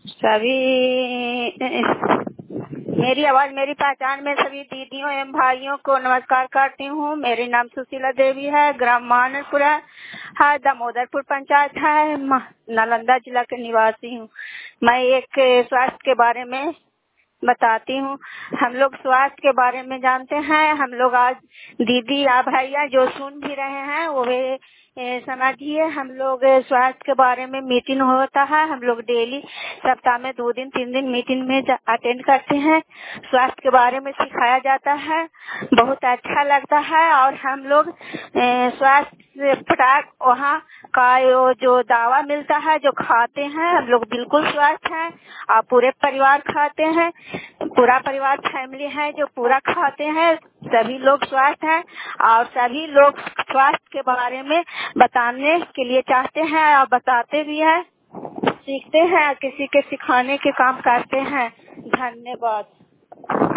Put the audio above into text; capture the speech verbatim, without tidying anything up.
सभी मेरी आवाज मेरी पहचान में सभी दीदियों एवं भाइयों को नमस्कार करती हूँ। मेरी नाम सुशीला देवी है, ग्राम मानपुरा है, दामोदरपुर पंचायत है, नालंदा जिला के निवासी हूँ। मैं एक स्वास्थ्य के बारे में बताती हूँ। हम लोग स्वास्थ्य के बारे में जानते हैं। हम लोग आज दीदी या भैया जो सुन भी रहे हैं वो भी समझिए। हम लोग स्वास्थ्य के बारे में मीटिंग होता है। हम लोग डेली सप्ताह में दो दिन तीन दिन मीटिंग में अटेंड करते हैं। स्वास्थ्य के बारे में सिखाया जाता है, बहुत अच्छा लगता है। और हम लोग स्वास्थ्य प्रोडक्ट वहाँ का जो दवा मिलता है जो खाते हैं, हम लोग बिल्कुल स्वस्थ हैं और पूरे परिवार खाते हैं। पूरा परिवार फैमिली है जो पूरा खाते हैं, सभी लोग स्वस्थ हैं। और सभी लोग स्वास्थ्य के बारे में बताने के लिए चाहते हैं और बताते भी हैं, सीखते हैं, किसी के सिखाने के काम करते हैं। धन्यवाद।